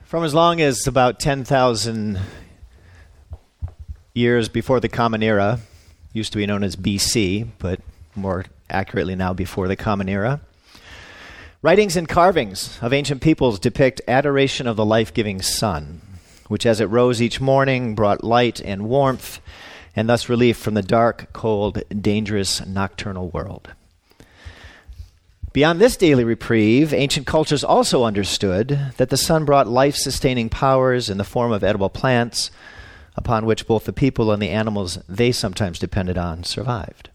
From as long as about 10,000 years before the Common Era, used to be known as BC, but more accurately now before the Common Era, writings and carvings of ancient peoples depict adoration of the life-giving sun, which as it rose each morning brought light and warmth, and thus relief from the dark, cold, dangerous nocturnal world. Beyond this daily reprieve, ancient cultures also understood that the sun brought life-sustaining powers in the form of edible plants, upon which both the people and the animals they sometimes depended on survived.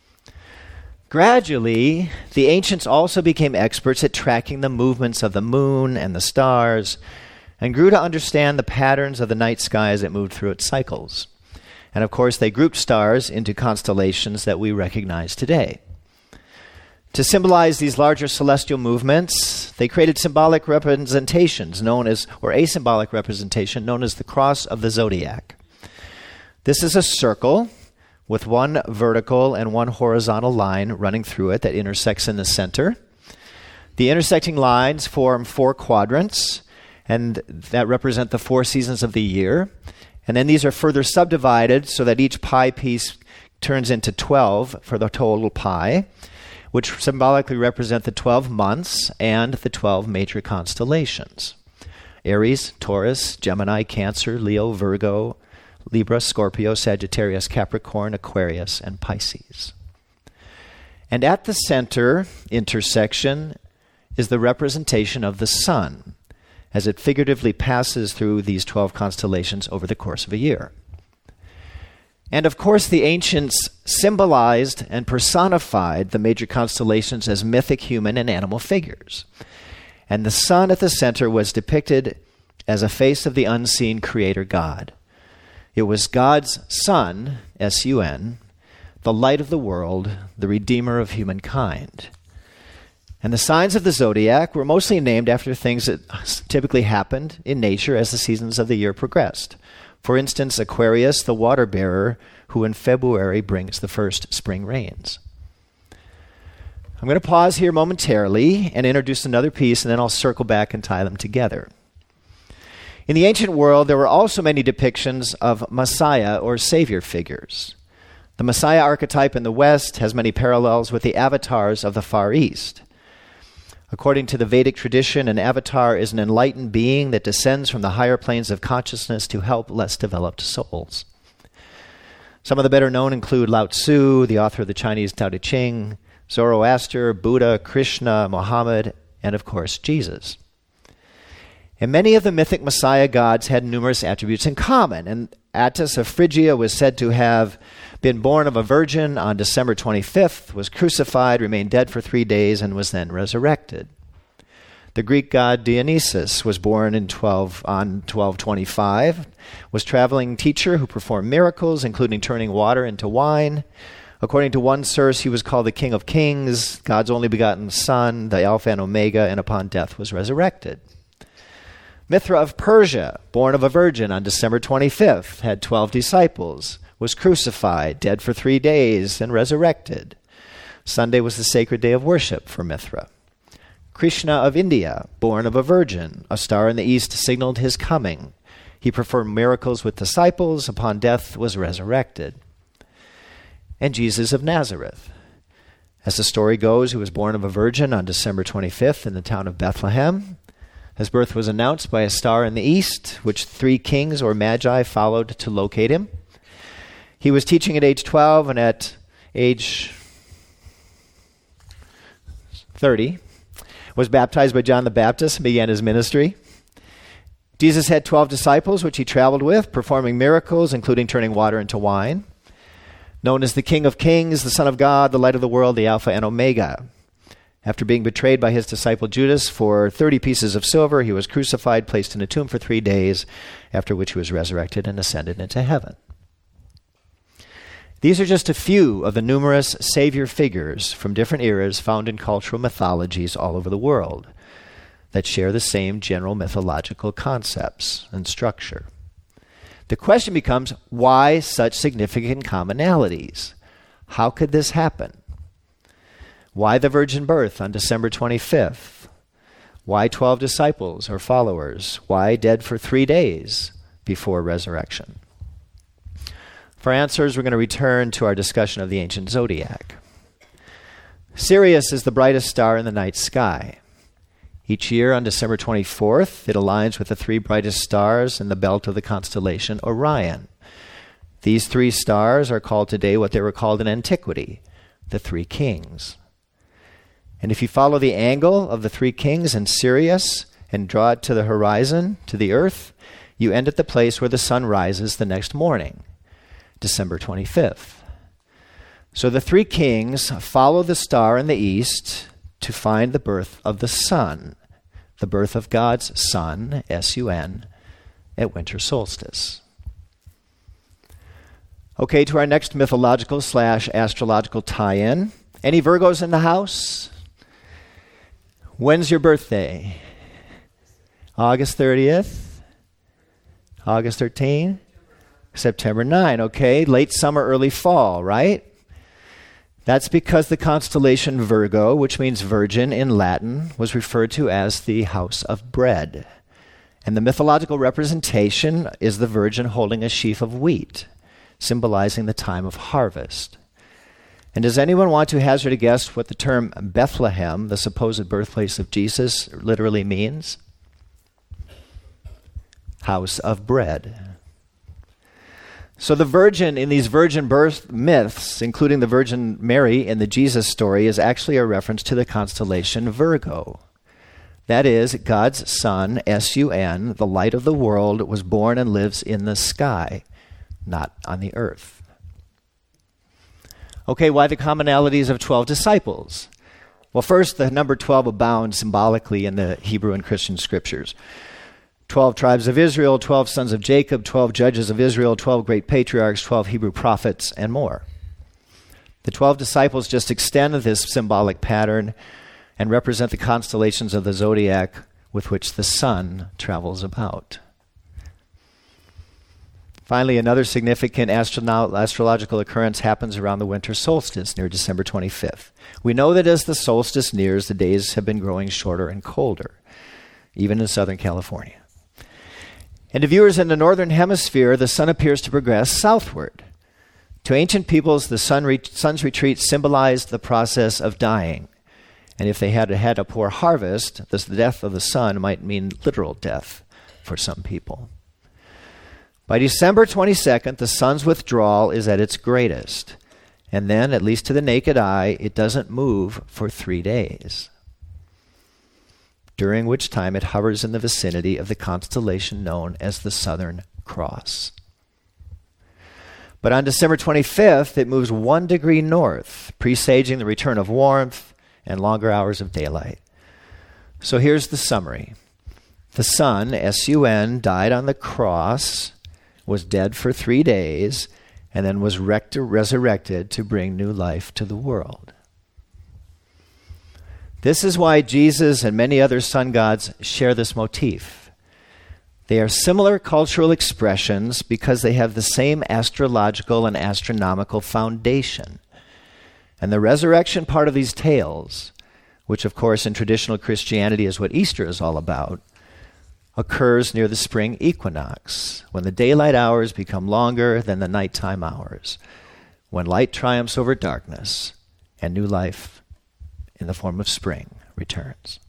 Gradually, the ancients also became experts at tracking the movements of the moon and the stars, and grew to understand the patterns of the night sky as it moved through its cycles. And of course, they grouped stars into constellations that we recognize today. To symbolize these larger celestial movements, they created symbolic representations or a symbolic representation known as the cross of the zodiac. This is a circle with one vertical and one horizontal line running through it that intersects in the center. The intersecting lines form 4 quadrants, and that represent the 4 seasons of the year. And then these are further subdivided so that each pie piece turns into 12 for the total pie, which symbolically represent the 12 months and the 12 major constellations: Aries, Taurus, Gemini, Cancer, Leo, Virgo, Libra, Scorpio, Sagittarius, Capricorn, Aquarius, and Pisces. And at the center intersection is the representation of the sun, as it figuratively passes through these 12 constellations over the course of a year. And of course, the ancients symbolized and personified the major constellations as mythic human and animal figures. And the sun at the center was depicted as a face of the unseen creator God. It was God's Son, S-U-N, the light of the world, the redeemer of humankind. And the signs of the zodiac were mostly named after things that typically happened in nature as the seasons of the year progressed. For instance, Aquarius, the water bearer, who in February brings the first spring rains. I'm going to pause here momentarily and introduce another piece, and then I'll circle back and tie them together. In the ancient world, there were also many depictions of Messiah or Savior figures. The Messiah archetype in the West has many parallels with the avatars of the Far East. According to the Vedic tradition, an avatar is an enlightened being that descends from the higher planes of consciousness to help less developed souls. Some of the better known include Lao Tzu, the author of the Chinese Tao Te Ching, Zoroaster, Buddha, Krishna, Muhammad, and of course, Jesus. And many of the mythic Messiah gods had numerous attributes in common, and Attis of Phrygia was said to have been born of a virgin on December 25th, was crucified, remained dead for 3 days, and was then resurrected. The Greek god Dionysus was born on 1225, was a traveling teacher who performed miracles, including turning water into wine. According to one source, he was called the King of Kings, God's only begotten Son, the Alpha and Omega, and upon death was resurrected. Mithra of Persia, born of a virgin on December 25th, had 12 disciples, was crucified, dead for 3 days, and resurrected. Sunday was the sacred day of worship for Mithra. Krishna of India, born of a virgin, a star in the east signaled his coming. He performed miracles with disciples, upon death was resurrected. And Jesus of Nazareth. As the story goes, he was born of a virgin on December 25th in the town of Bethlehem. His birth was announced by a star in the east, which 3 kings or magi followed to locate him. He was teaching at age 12, and at age 30, was baptized by John the Baptist and began his ministry. Jesus had 12 disciples, which he traveled with, performing miracles, including turning water into wine. Known as the King of Kings, the Son of God, the light of the world, the Alpha and Omega. After being betrayed by his disciple Judas for 30 pieces of silver, he was crucified, placed in a tomb for 3 days, after which he was resurrected and ascended into heaven. These are just a few of the numerous savior figures from different eras found in cultural mythologies all over the world that share the same general mythological concepts and structure. The question becomes, why such significant commonalities? How could this happen? Why the virgin birth on December 25th? Why 12 disciples or followers? Why dead for 3 days before resurrection? For answers, we're going to return to our discussion of the ancient zodiac. Sirius is the brightest star in the night sky. Each year on December 24th, it aligns with the 3 brightest stars in the belt of the constellation Orion. These 3 stars are called today what they were called in antiquity, the 3 kings. And if you follow the angle of the 3 kings in Sirius and draw it to the horizon, to the earth, you end at the place where the sun rises the next morning, December 25th. So the 3 kings follow the star in the east to find the birth of the sun, the birth of God's Son, S-U-N, at winter solstice. Okay, to our next mythological/astrological tie-in. Any Virgos in the house? When's your birthday? August 30th? August 13th? September 9, okay. Late summer, early fall, right? That's because the constellation Virgo, which means virgin in Latin, was referred to as the house of bread. And the mythological representation is the virgin holding a sheaf of wheat, symbolizing the time of harvest. And does anyone want to hazard a guess what the term Bethlehem, the supposed birthplace of Jesus, literally means? House of bread. So the virgin in these virgin birth myths, including the Virgin Mary in the Jesus story, is actually a reference to the constellation Virgo. That is, God's Son, S-U-N, the light of the world, was born and lives in the sky, not on the earth. Okay, why the commonalities of 12 disciples? Well, first, the number 12 abounds symbolically in the Hebrew and Christian scriptures. 12 tribes of Israel, 12 sons of Jacob, 12 judges of Israel, 12 great patriarchs, 12 Hebrew prophets, and more. The 12 disciples just extend this symbolic pattern and represent the constellations of the zodiac with which the sun travels about. Finally, another significant astrological occurrence happens around the winter solstice near December 25th. We know that as the solstice nears, the days have been growing shorter and colder, even in Southern California. And to viewers in the northern hemisphere, the sun appears to progress southward. To ancient peoples, the sun's retreat symbolized the process of dying. And if they had had a poor harvest, the death of the sun might mean literal death for some people. By December 22nd, the sun's withdrawal is at its greatest. And then, at least to the naked eye, it doesn't move for 3 days, during which time it hovers in the vicinity of the constellation known as the Southern Cross. But on December 25th, it moves 1 degree north, presaging the return of warmth and longer hours of daylight. So here's the summary. The sun, S-U-N, died on the cross, was dead for 3 days, and then was resurrected to bring new life to the world. This is why Jesus and many other sun gods share this motif. They are similar cultural expressions because they have the same astrological and astronomical foundation. And the resurrection part of these tales, which of course in traditional Christianity is what Easter is all about, occurs near the spring equinox, when the daylight hours become longer than the nighttime hours, when light triumphs over darkness and new life in the form of spring returns.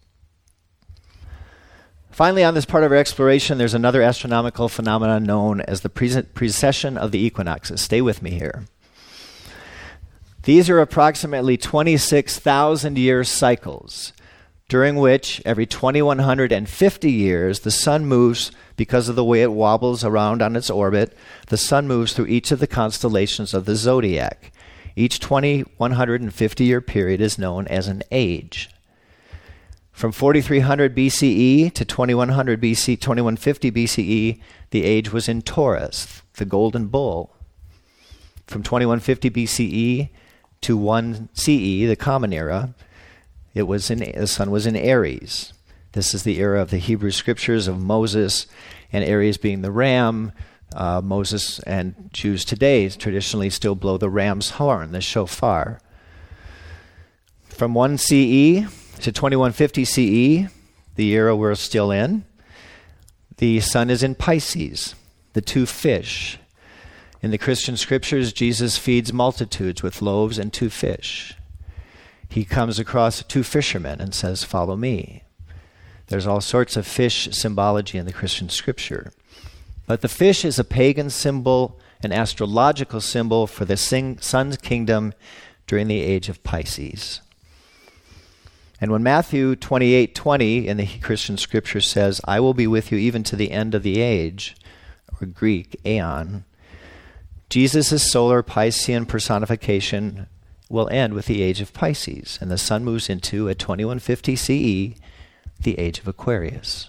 Finally, on this part of our exploration, there's another astronomical phenomenon known as the precession of the equinoxes. Stay with me here. These are approximately 26,000-year cycles, during which every 2,150 years the sun moves, because of the way it wobbles around on its orbit, the sun moves through each of the constellations of the zodiac. Each 2,150-year period is known as an age. From 4300 BCE to 2150 BCE, the age was in Taurus, the golden bull. From 2150 BCE to 1 CE, the Common Era, the sun was in Aries. This is the era of the Hebrew scriptures of Moses, and Aries being the ram. Moses and Jews today traditionally still blow the ram's horn, the shofar. From 1 CE to 2150 CE, the era we're still in. The sun is in Pisces, the two fish. In the Christian scriptures, Jesus feeds multitudes with loaves and two fish. He comes across two fishermen and says, "Follow me." There's all sorts of fish symbology in the Christian scripture. But the fish is a pagan symbol, an astrological symbol for the sun's kingdom during the age of Pisces. And when Matthew 28:20 in the Christian scripture says, "I will be with you even to the end of the age," or Greek, aeon, Jesus' solar Piscean personification will end with the age of Pisces, and the sun moves into, at 2150 CE, the age of Aquarius.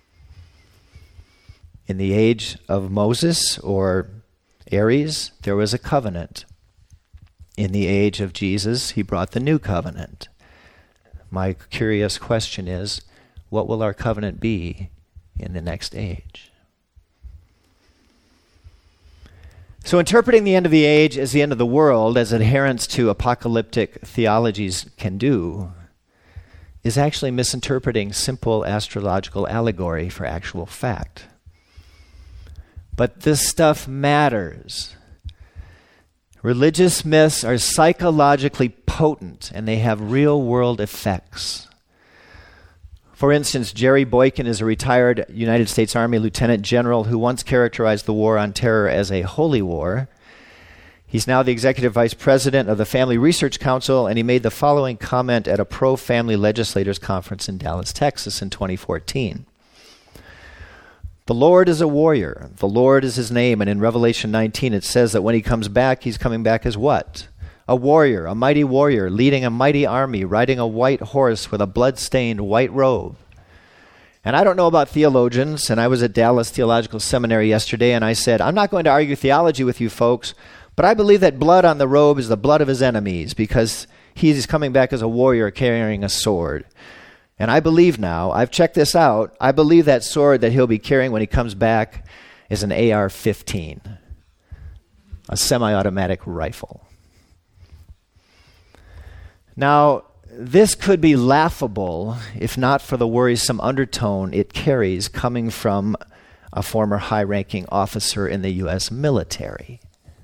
In the age of Moses, or Aries, there was a covenant. In the age of Jesus, he brought the new covenant. My curious question is, what will our covenant be in the next age? So interpreting the end of the age as the end of the world, as adherents to apocalyptic theologies can do, is actually misinterpreting simple astrological allegory for actual fact. But this stuff matters. Religious myths are psychologically potent, and they have real-world effects. For instance, Jerry Boykin is a retired United States Army lieutenant general who once characterized the war on terror as a holy war. He's now the executive vice president of the Family Research Council, and he made the following comment at a pro-family legislators conference in Dallas, Texas in 2014. "The Lord is a warrior. The Lord is his name. And in Revelation 19, it says that when he comes back, he's coming back as what? A warrior, a mighty warrior, leading a mighty army, riding a white horse with a blood-stained white robe." And I don't know about theologians, and I was at Dallas Theological Seminary yesterday, and I said, I'm not going to argue theology with you folks, but I believe that blood on the robe is the blood of his enemies, because he's coming back as a warrior carrying a sword. And I believe now, I've checked this out, I believe that sword that he'll be carrying when he comes back is an AR-15, a semi-automatic rifle. Now, this could be laughable if not for the worrisome undertone it carries coming from a former high-ranking officer in the U.S. military.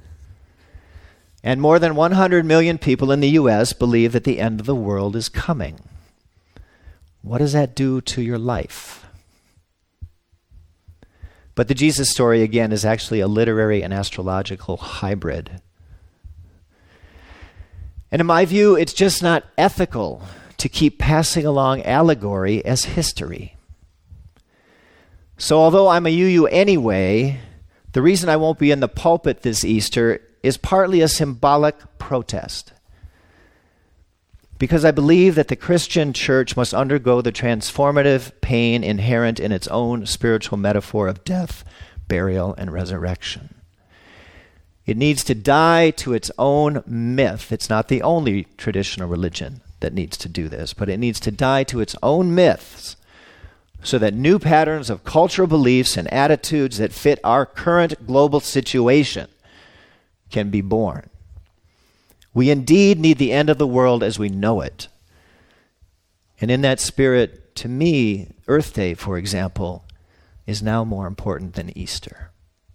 And more than 100 million people in the U.S. believe that the end of the world is coming. What does that do to your life? But the Jesus story, again, is actually a literary and astrological hybrid. And in my view, it's just not ethical to keep passing along allegory as history. So although I'm a UU anyway, the reason I won't be in the pulpit this Easter is partly a symbolic protest. Because I believe that the Christian church must undergo the transformative pain inherent in its own spiritual metaphor of death, burial, and resurrection. It needs to die to its own myth. It's not the only traditional religion that needs to do this, but it needs to die to its own myths so that new patterns of cultural beliefs and attitudes that fit our current global situation can be born. We indeed need the end of the world as we know it. And in that spirit, to me, Earth Day, for example, is now more important than Easter.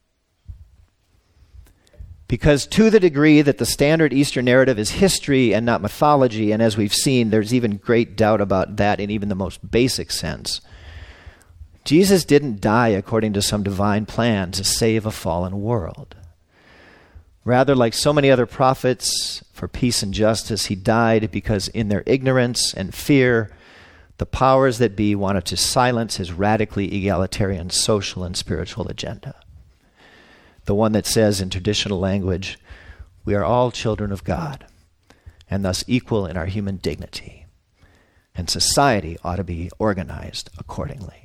Because to the degree that the standard Easter narrative is history and not mythology, and as we've seen, there's even great doubt about that in even the most basic sense, Jesus didn't die according to some divine plan to save a fallen world. Rather, like so many other prophets for peace and justice, he died because in their ignorance and fear, the powers that be wanted to silence his radically egalitarian social and spiritual agenda. The one that says in traditional language, we are all children of God, and thus equal in our human dignity, and society ought to be organized accordingly.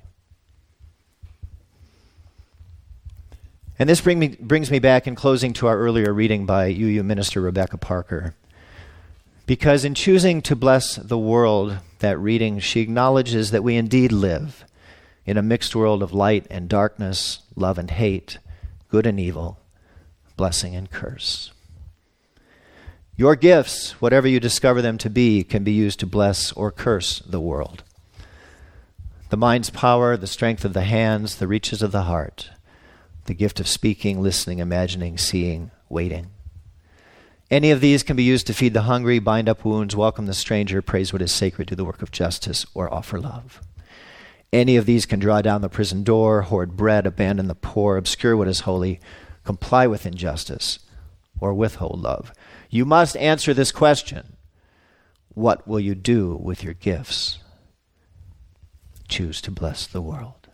And this brings me back in closing to our earlier reading by UU minister Rebecca Parker. Because in choosing to bless the world, that reading, she acknowledges that we indeed live in a mixed world of light and darkness, love and hate, good and evil, blessing and curse. Your gifts, whatever you discover them to be, can be used to bless or curse the world. The mind's power, the strength of the hands, the reaches of the heart, the gift of speaking, listening, imagining, seeing, waiting. Any of these can be used to feed the hungry, bind up wounds, welcome the stranger, praise what is sacred, do the work of justice, or offer love. Any of these can draw down the prison door, hoard bread, abandon the poor, obscure what is holy, comply with injustice, or withhold love. You must answer this question. What will you do with your gifts? Choose to bless the world.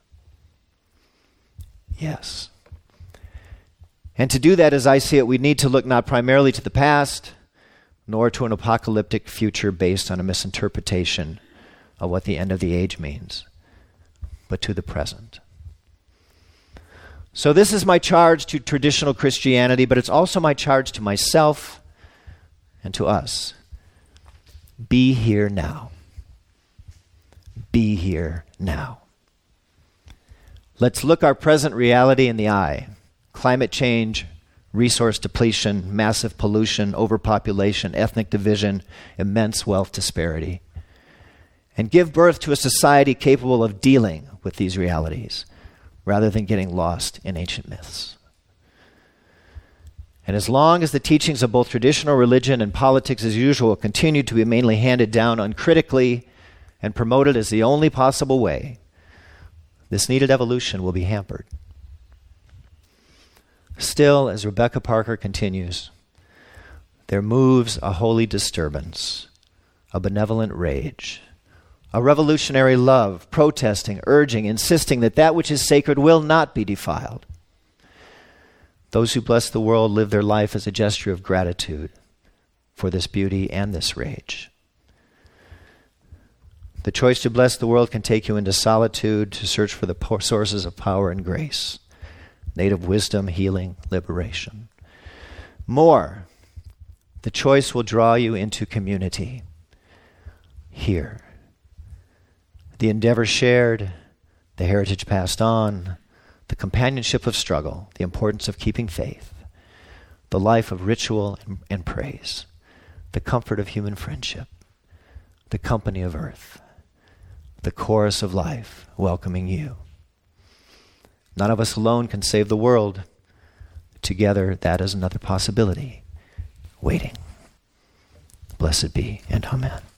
Yes. And to do that, as I see it, we need to look not primarily to the past, nor to an apocalyptic future based on a misinterpretation of what the end of the age means, but to the present. So this is my charge to traditional Christianity, but it's also my charge to myself and to us. Be here now. Be here now. Let's look our present reality in the eye. Climate change, resource depletion, massive pollution, overpopulation, ethnic division, immense wealth disparity. And give birth to a society capable of dealing with these realities rather than getting lost in ancient myths. And as long as the teachings of both traditional religion and politics as usual continue to be mainly handed down uncritically and promoted as the only possible way, this needed evolution will be hampered. Still, as Rebecca Parker continues, there moves a holy disturbance, a benevolent rage, a revolutionary love, protesting, urging, insisting that that which is sacred will not be defiled. Those who bless the world live their life as a gesture of gratitude for this beauty and this rage. The choice to bless the world can take you into solitude to search for the sources of power and grace, native wisdom, healing, liberation. More, the choice will draw you into community. Here. The endeavor shared, the heritage passed on, the companionship of struggle, the importance of keeping faith, the life of ritual and praise, the comfort of human friendship, the company of earth, the chorus of life welcoming you. None of us alone can save the world. Together, that is another possibility. Waiting. Blessed be, and amen.